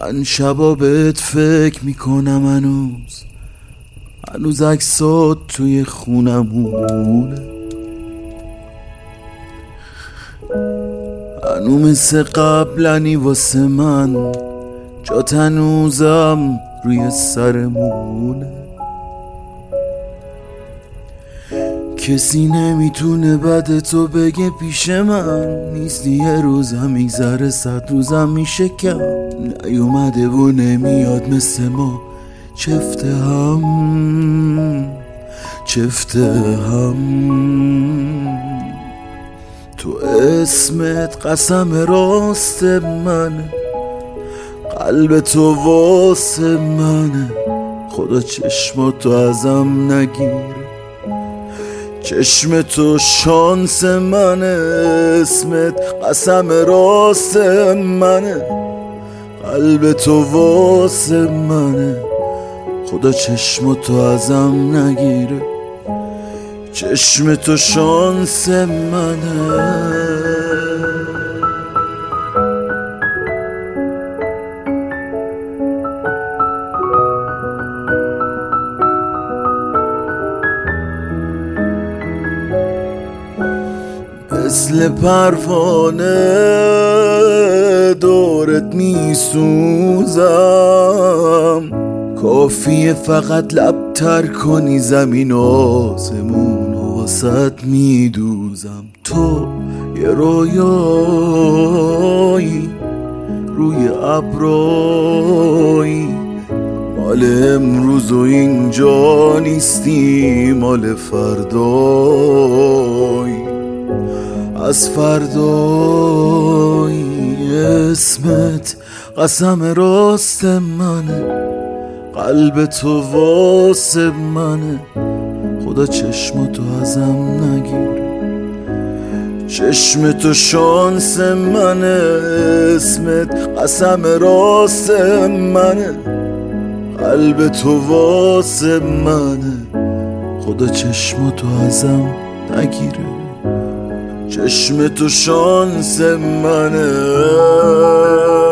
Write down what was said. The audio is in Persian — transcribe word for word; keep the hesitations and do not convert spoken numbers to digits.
من شبا بهت فکر میکنم، هنوز هنوز عکسات توی خونمونه، هنو مثل قبلنی واسه من، جات هنوزم روی سرمونه. کسی نمیتونه بعد تو بگه پیش من نیستی، یه روزم میگذره صد روزم میشه کم، نیومده و نمیاد مثل ما چفته هم چفته هم. تو اسمت قسم راست منه، قلب تو واسه منه، خدا چشماتو ازم نگیره، چشم تو شانس منه، اسمت قسم راست منه، قلب تو واسه منه، خدا چشم تو ازم نگیره، چشم تو شانس منه. مثل پروانه دورت میسوزم، کافیه فقط لب تر کنی زمین و آسمون و واسط میدوزم. تو یه رویایی روی ابرایی، مال امروز و اینجا نیستی، مال فردایی، از فردایی. اسمت قسم راست منه، قلب تو واسه منه، خدا چشم تو ازم نگیره، چشم تو شانس منه، اسمت قسم راست منه، قلب تو واسه منه، خدا چشم تو ازم نگیره، چشم تو شانس منه.